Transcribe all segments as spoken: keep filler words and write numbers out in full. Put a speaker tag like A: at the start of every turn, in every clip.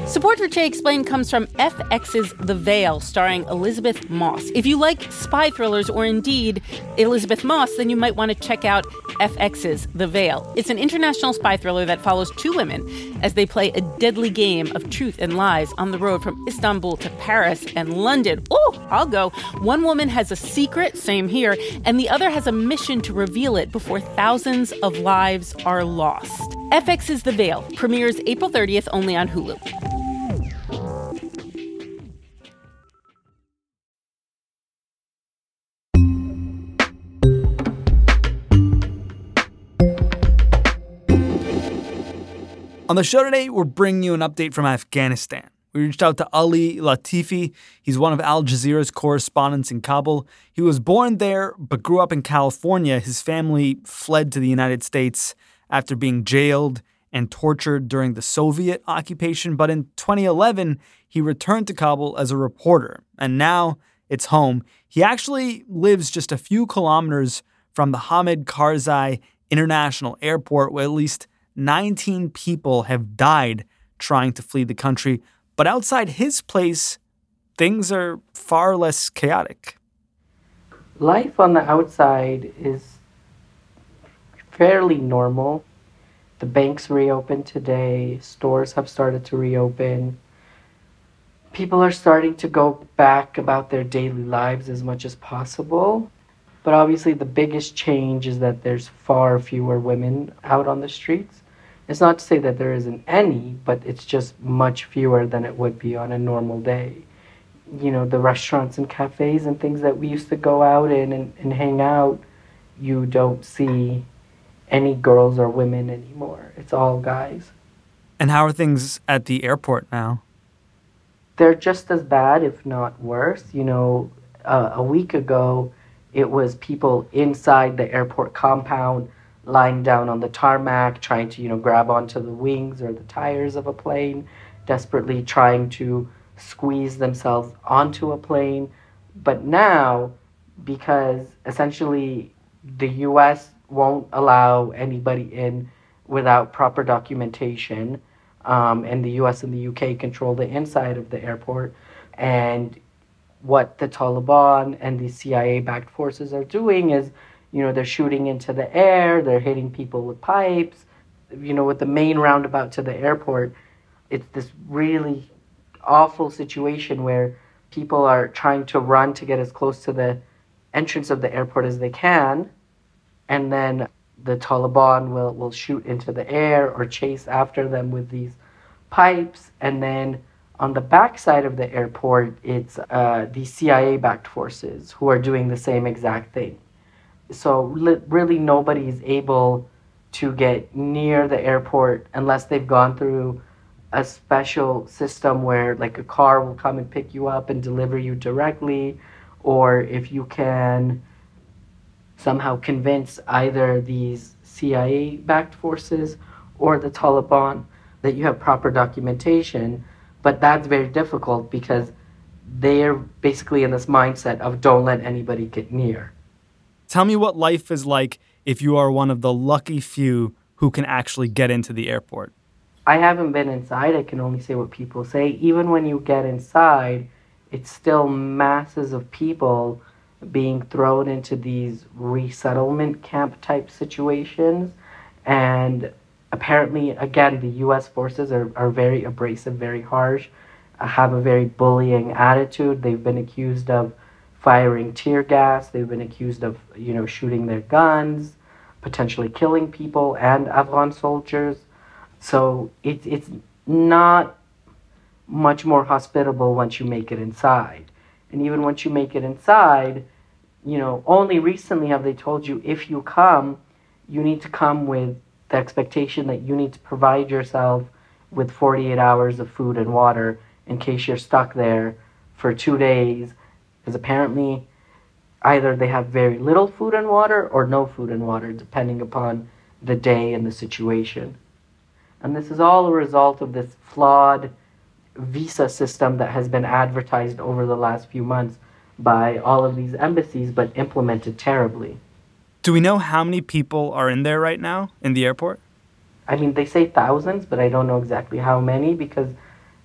A: Support for Che Explained comes from F X's The Veil, starring Elizabeth Moss. If you like spy thrillers or indeed Elizabeth Moss, then you might want to check out F X's The Veil. It's an international spy thriller that follows two women as they play a deadly game of truth and lies on the road from Istanbul to Paris and London. Oh, I'll go. One woman has a secret, same here, and the other has a mission to reveal it before thousands of lives are lost. F X's The Veil premieres April thirtieth only on Hulu.
B: On the show today, we're bringing you an update from Afghanistan. We reached out to Ali Latifi. He's one of Al Jazeera's correspondents in Kabul. He was born there, but grew up in California. His family fled to the United States after being jailed and tortured during the Soviet occupation. But in twenty eleven, he returned to Kabul as a reporter, and now it's home. He actually lives just a few kilometers from the Hamid Karzai International Airport, where at least nineteen people have died trying to flee the country. But outside his place, things are far less chaotic.
C: Life on the outside is fairly normal. The banks reopened today. Stores have started to reopen. People are starting to go back about their daily lives as much as possible. But obviously the biggest change is that there's far fewer women out on the streets. It's not to say that there isn't any, but it's just much fewer than it would be on a normal day. You know, the restaurants and cafes and things that we used to go out in and, and hang out, you don't see any girls or women anymore. It's all guys.
B: And how are things at the airport now?
C: They're just as bad, if not worse. You know, uh, a week ago, it was people inside the airport compound lying down on the tarmac, trying to, you know, grab onto the wings or the tires of a plane, desperately trying to squeeze themselves onto a plane. But now, because essentially the U S won't allow anybody in without proper documentation, um, and the U S and the U K control the inside of the airport, and what the Taliban and the C I A-backed forces are doing is, you know, they're shooting into the air, they're hitting people with pipes. You know, with the main roundabout to the airport, it's this really awful situation where people are trying to run to get as close to the entrance of the airport as they can, and then the Taliban will, will shoot into the air or chase after them with these pipes. And then on the backside of the airport, it's uh, the C I A-backed forces who are doing the same exact thing. So li- really nobody is able to get near the airport unless they've gone through a special system where like a car will come and pick you up and deliver you directly, or if you can somehow convince either these C I A-backed forces or the Taliban that you have proper documentation. But that's very difficult because they're basically in this mindset of don't let anybody get near.
B: Tell me what life is like if you are one of the lucky few who can actually get into the airport.
C: I haven't been inside. I can only say what people say. Even when you get inside, it's still masses of people being thrown into these resettlement camp type situations. And apparently, again, the U S forces are, are very abrasive, very harsh, have a very bullying attitude. They've been accused of firing tear gas. They've been accused of, you know, shooting their guns, potentially killing people and Afghan soldiers. So it, it's not much more hospitable once you make it inside. And even once you make it inside, you know, only recently have they told you if you come, you need to come with the expectation that you need to provide yourself with forty-eight hours of food and water in case you're stuck there for two days. Because apparently either they have very little food and water or no food and water, depending upon the day and the situation. And this is all a result of this flawed visa system that has been advertised over the last few months by all of these embassies, but implemented terribly.
B: Do we know how many people are in there right now in the airport?
C: I mean, they say thousands, but I don't know exactly how many because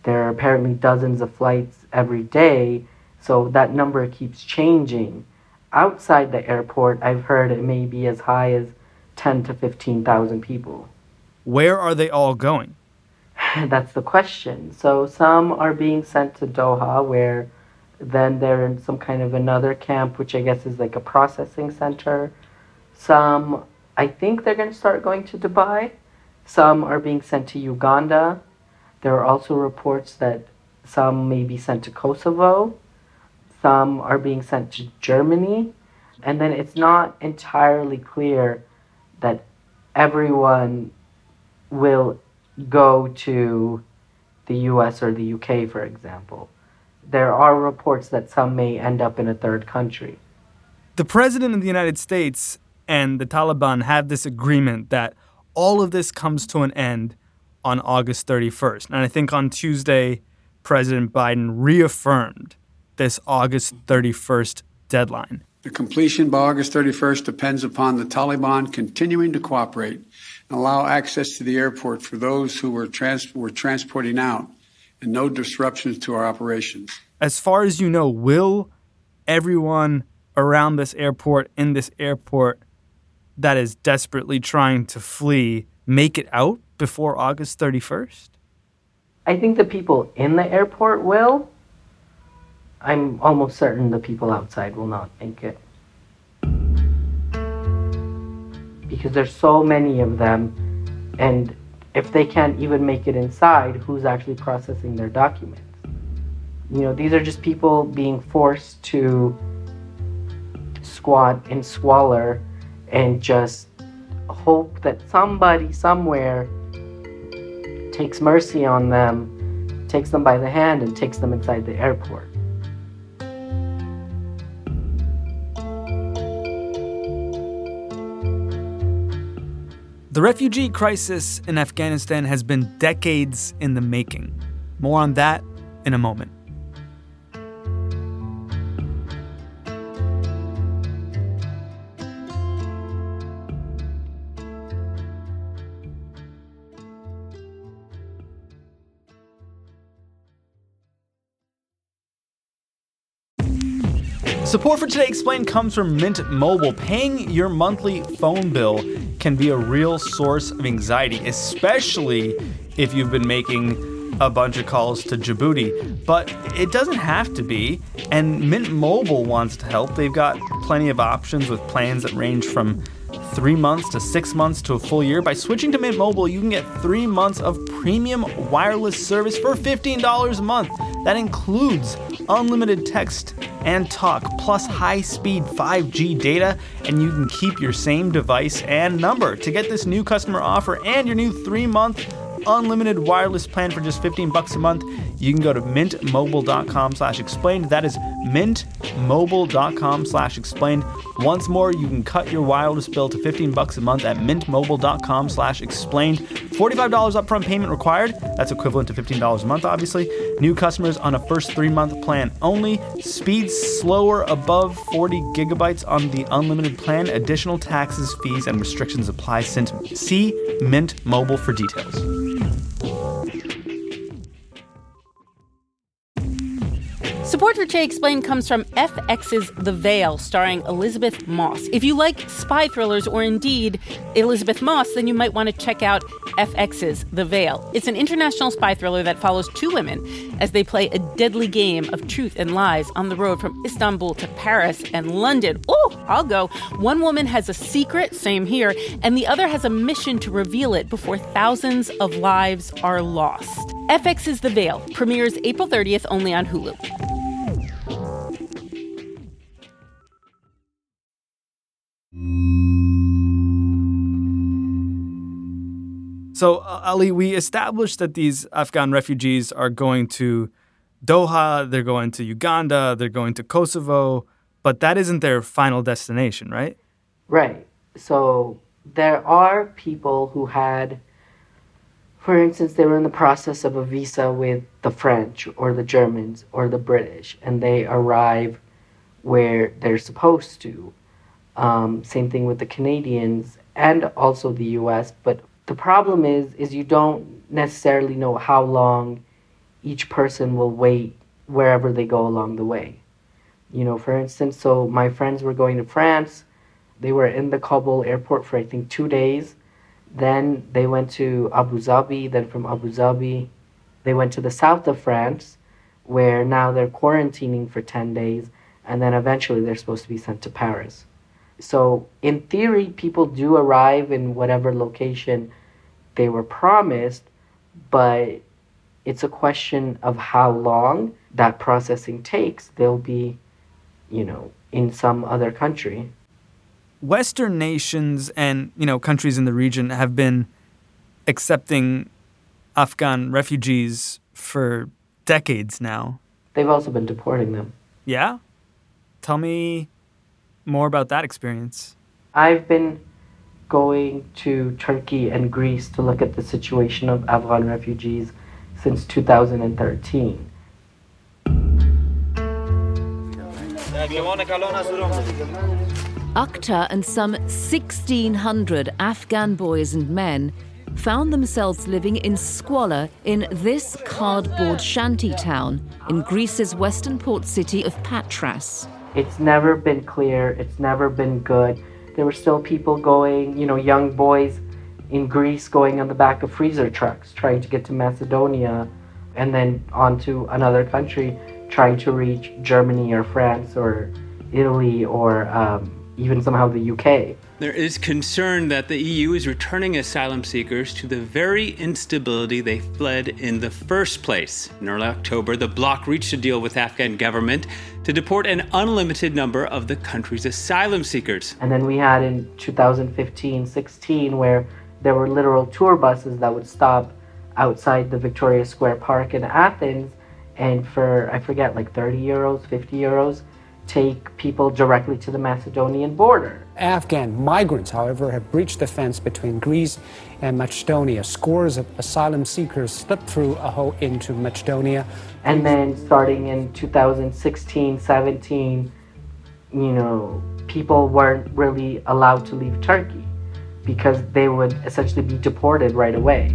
C: There are apparently dozens of flights every day, so that number keeps changing. Outside the airport, I've heard it may be as high as ten to fifteen thousand people.
B: Where are they all going?
C: That's the question. So some are being sent to Doha, where then they're in some kind of another camp, which I guess is like a processing center. Some, I think they're going to start going to Dubai. Some are being sent to Uganda. There are also reports that some may be sent to Kosovo. Some are being sent to Germany. And then it's not entirely clear that everyone will go to the U S or the U K, for example. There are reports that some may end up in a third country.
B: The president of the United States and the Taliban have this agreement that all of this comes to an end on August thirty-first. And I think on Tuesday, President Biden reaffirmed this August thirty-first deadline.
D: The completion by August thirty-first depends upon the Taliban continuing to cooperate and allow access to the airport for those who were, trans- were transporting out and no disruptions to our operations.
B: As far as you know, will everyone around this airport, in this airport, that is desperately trying to flee, make it out before August thirty-first?
C: I think the people in the airport will. I'm almost certain the people outside will not make it. Because there's so many of them, and if they can't even make it inside, who's actually processing their documents? You know, these are just people being forced to squat in squalor and just hope that somebody somewhere takes mercy on them, takes them by the hand, and takes them inside the airport.
B: The refugee crisis in Afghanistan has been decades in the making. More on that in a moment. Support for Today Explained comes from Mint Mobile. Paying your monthly phone bill can be a real source of anxiety, especially if you've been making a bunch of calls to Djibouti. But it doesn't have to be, and Mint Mobile wants to help. They've got plenty of options with plans that range from three months to six months to a full year. By switching to Mint Mobile, you can get three months of premium wireless service for fifteen dollars a month. That includes unlimited text and talk, plus high-speed five G data, and you can keep your same device and number. To get this new customer offer and your new three-month unlimited wireless plan for just fifteen bucks a month, you can go to mintmobile.com slash explained. That is mintmobile.com slash explained. Once more, you can cut your wireless bill to fifteen bucks a month at mintmobile.com slash explained. forty-five dollars upfront payment required. That's equivalent to fifteen dollars a month, obviously. New customers on a first three-month plan only. Speeds slower above forty gigabytes on the unlimited plan. Additional taxes, fees, and restrictions apply. See Mint Mobile for details.
A: Support for Today Explained comes from F X's The Veil, starring Elisabeth Moss. If you like spy thrillers or indeed Elisabeth Moss, then you might want to check out F X's The Veil. It's an international spy thriller that follows two women as they play a deadly game of truth and lies on the road from Istanbul to Paris and London. Oh, I'll go. One woman has a secret, same here, and the other has a mission to reveal it before thousands of lives are lost. F X's The Veil premieres April thirtieth only on Hulu.
B: So, uh, Ali, we established that these Afghan refugees are going to Doha, they're going to Uganda, they're going to Kosovo, but that isn't their final destination, right?
C: Right. So there are people who had, for instance, they were in the process of a visa with the French or the Germans or the British, and they arrive where they're supposed to. Um, same thing with the Canadians and also the U S, but the problem is, is you don't necessarily know how long each person will wait wherever they go along the way. You know, for instance, so my friends were going to France. They were in the Kabul airport for, I think, two days. Then they went to Abu Dhabi. Then from Abu Dhabi, they went to the south of France, where now they're quarantining for ten days. And then eventually they're supposed to be sent to Paris. So in theory, people do arrive in whatever location they were promised, but it's a question of how long that processing takes. They'll be, you know, in some other country.
B: Western nations and, you know, countries in the region have been accepting Afghan refugees for decades now.
C: They've also been deporting them.
B: Yeah? Tell me more about that experience.
C: I've been going to Turkey and Greece to look at the situation of Afghan refugees since two thousand thirteen.
E: Akhtar and some sixteen hundred Afghan boys and men found themselves living in squalor in this cardboard shanty town in Greece's western port city of Patras.
C: It's never been clear. It's never been good. There were still people going, you know, young boys in Greece going on the back of freezer trucks, trying to get to Macedonia and then on to another country, trying to reach Germany or France or Italy or um, even somehow the U K.
F: There is concern that the E U is returning asylum seekers to the very instability they fled in the first place. In early October, the bloc reached a deal with the Afghan government to deport an unlimited number of the country's asylum seekers.
C: And then we had in two thousand fifteen sixteen where there were literal tour buses that would stop outside the Victoria Square Park in Athens and for, I forget, like thirty euros, fifty euros, take people directly to the Macedonian border.
G: Afghan migrants, however, have breached the fence between Greece and Macedonia. Scores of asylum seekers slipped through a hole into Macedonia.
C: And then starting in two thousand sixteen seventeen, you know, people weren't really allowed to leave Turkey because they would essentially be deported right away.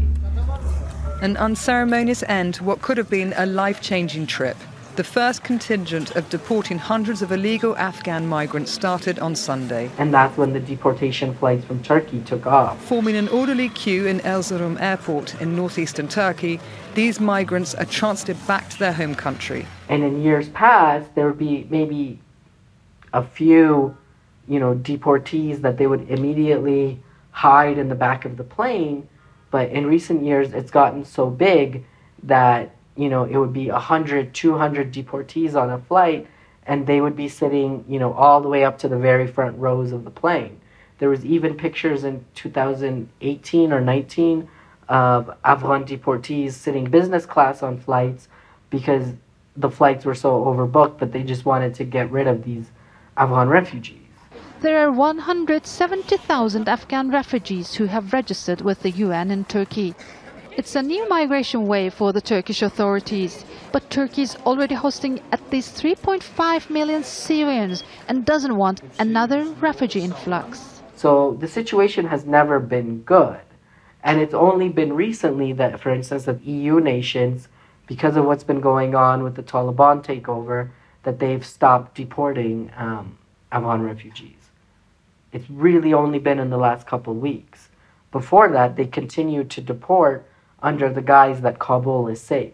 H: An unceremonious end to what could have been a life-changing trip. The first contingent of deporting hundreds of illegal Afghan migrants started on Sunday.
C: And that's when the deportation flights from Turkey took off.
H: Forming an orderly queue in Erzurum airport in northeastern Turkey, these migrants are transported back to their home country.
C: And in years past, there would be maybe a few, you know, deportees that they would immediately hide in the back of the plane. But in recent years, it's gotten so big that, you know, it would be one hundred, two hundred deportees on a flight, and they would be sitting, you know, all the way up to the very front rows of the plane. There was even pictures in two thousand eighteen or nineteen of Afghan deportees sitting business class on flights because the flights were so overbooked that they just wanted to get rid of these Afghan refugees.
I: There are one hundred seventy thousand Afghan refugees who have registered with the U N in Turkey. It's a new migration wave for the Turkish authorities, but Turkey is already hosting at least three point five million Syrians and doesn't want another refugee influx.
C: So the situation has never been good. And it's only been recently that, for instance, that E U nations, because of what's been going on with the Taliban takeover, that they've stopped deporting um, Afghan refugees. It's really only been in the last couple of weeks. Before that, they continued to deport under the guise that Kabul is safe.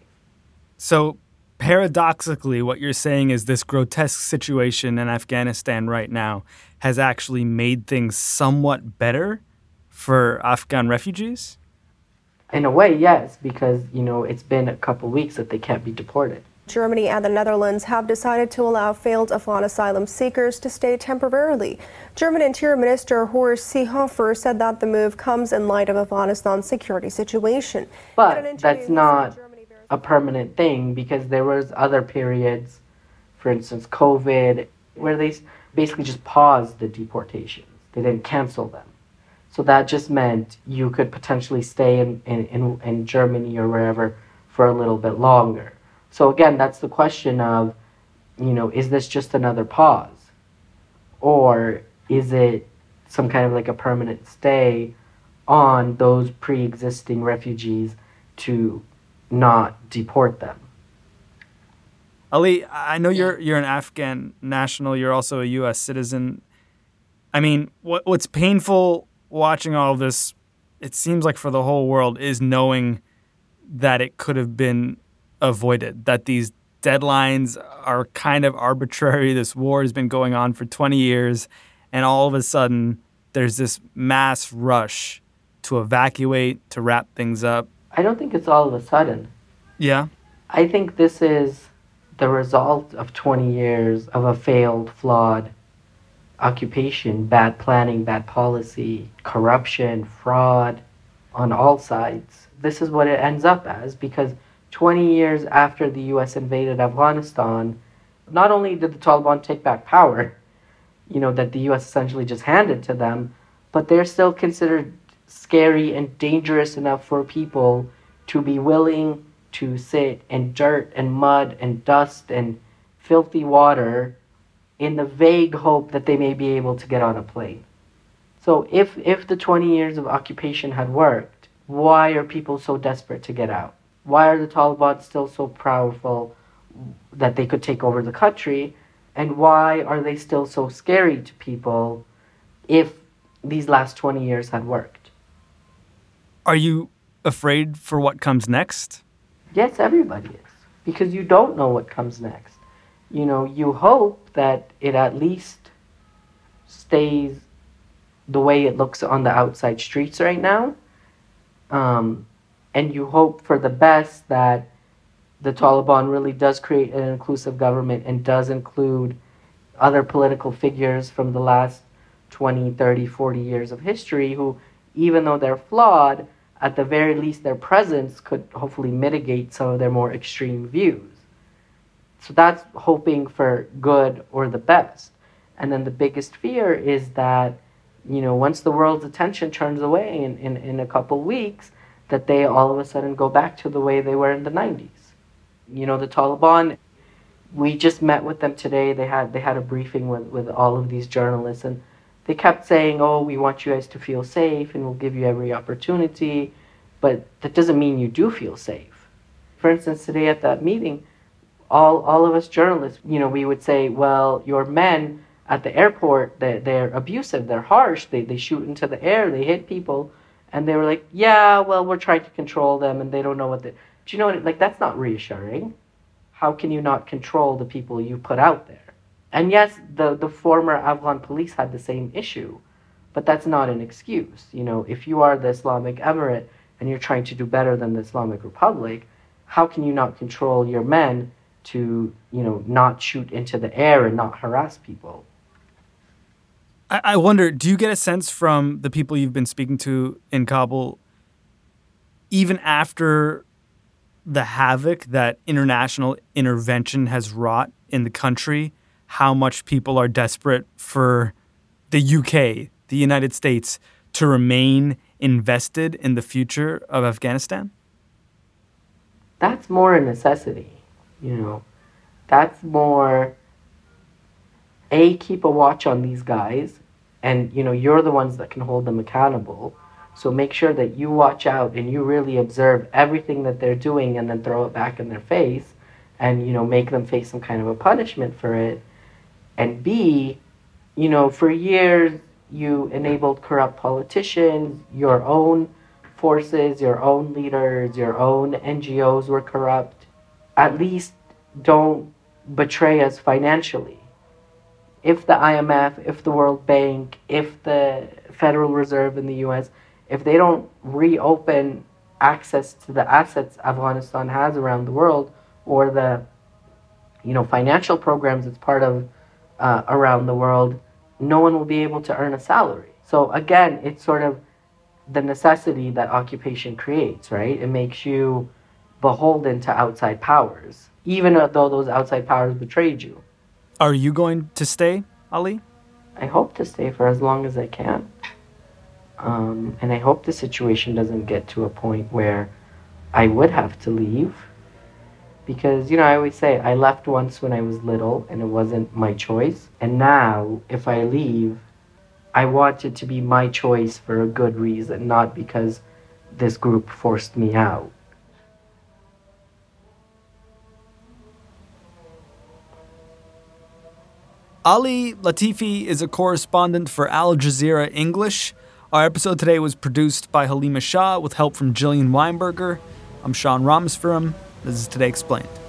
B: So paradoxically, what you're saying is this grotesque situation in Afghanistan right now has actually made things somewhat better for Afghan refugees?
C: In a way, yes, because, you know, it's been a couple of weeks that they can't be deported.
J: Germany and the Netherlands have decided to allow failed Afghan asylum seekers to stay temporarily. German Interior Minister Horst Seehofer said that the move comes in light of Afghanistan's security situation.
C: But that's not a permanent thing because there was other periods, for instance, COVID, where they basically just paused the deportations. They didn't cancel them. So that just meant you could potentially stay in, in, in, in Germany or wherever for a little bit longer. So again, that's the question of, you know, is this just another pause? Or is it some kind of like a permanent stay on those pre-existing refugees to not deport them?
B: Ali, I know you're you're an Afghan national. You're also a U S citizen. I mean, what what's painful watching all of this, it seems like for the whole world, is knowing that it could have been avoided, that these deadlines are kind of arbitrary. This war has been going on for twenty years, and all of a sudden there's this mass rush to evacuate, to wrap things up.
C: I don't think it's all of a sudden.
B: Yeah?
C: I think this is the result of twenty years of a failed, flawed occupation, bad planning, bad policy, corruption, fraud on all sides. This is what it ends up as, because twenty years after the U S invaded Afghanistan, not only did the Taliban take back power, you know, that the U S essentially just handed to them, but they're still considered scary and dangerous enough for people to be willing to sit in dirt and mud and dust and filthy water in the vague hope that they may be able to get on a plane. So if, if the twenty years of occupation had worked, why are people so desperate to get out? Why are the Taliban still so powerful that they could take over the country? And why are they still so scary to people if these last twenty years had worked?
B: Are you afraid for what comes next?
C: Yes, everybody is. Because you don't know what comes next. You know, you hope that it at least stays the way it looks on the outside streets right now. Um, and you hope for the best that the Taliban really does create an inclusive government and does include other political figures from the last twenty, thirty, forty years of history who, even though they're flawed, at the very least their presence could hopefully mitigate some of their more extreme views. So that's hoping for good or the best. And then the biggest fear is that, you know, once the world's attention turns away in, in, in a couple weeks, that they all of a sudden go back to the way they were in the nineties. You know, the Taliban, we just met with them today. They had they had a briefing with, with all of these journalists, and they kept saying, oh, we want you guys to feel safe and we'll give you every opportunity. But that doesn't mean you do feel safe. For instance, today at that meeting, all, all of us journalists, you know, we would say, well, your men at the airport, they're, they're abusive, they're harsh, they, they shoot into the air, they hit people. And they were like, yeah, well, we're trying to control them and they don't know what they... But you know what? Like, that's not reassuring. How can you not control the people you put out there? And yes, the, the former Afghan police had the same issue, but that's not an excuse. You know, if you are the Islamic Emirate and you're trying to do better than the Islamic Republic, how can you not control your men to, you know, not shoot into the air and not harass people?
B: I, I wonder, do you get a sense from the people you've been speaking to in Kabul, even after the havoc that international intervention has wrought in the country, how much people are desperate for the U K, the United States, to remain invested in the future of Afghanistan?
C: That's more a necessity, you know. That's more, A, keep a watch on these guys, and, you know, you're the ones that can hold them accountable. So make sure that you watch out and you really observe everything that they're doing and then throw it back in their face and, you know, make them face some kind of a punishment for it. And B, you know, for years you enabled corrupt politicians, your own forces, your own leaders, your own N G Os were corrupt. At least don't betray us financially. If the I M F, if the World Bank, if the Federal Reserve in the U S, if they don't reopen access to the assets Afghanistan has around the world, or the, you know, financial programs it's part of uh, around the world, no one will be able to earn a salary. So again, it's sort of the necessity that occupation creates, right? It makes you beholden to outside powers, even though those outside powers betrayed you.
B: Are you going to stay, Ali?
C: I hope to stay for as long as I can. Um, and I hope the situation doesn't get to a point where I would have to leave. Because, you know, I always say I left once when I was little and it wasn't my choice. And now, if I leave, I want it to be my choice for a good reason, not because this group forced me out.
B: Ali Latifi is a correspondent for Al Jazeera English. Our episode today was produced by Halima Shah with help from Jillian Weinberger. I'm Sean Rameswaram. This is Today Explained.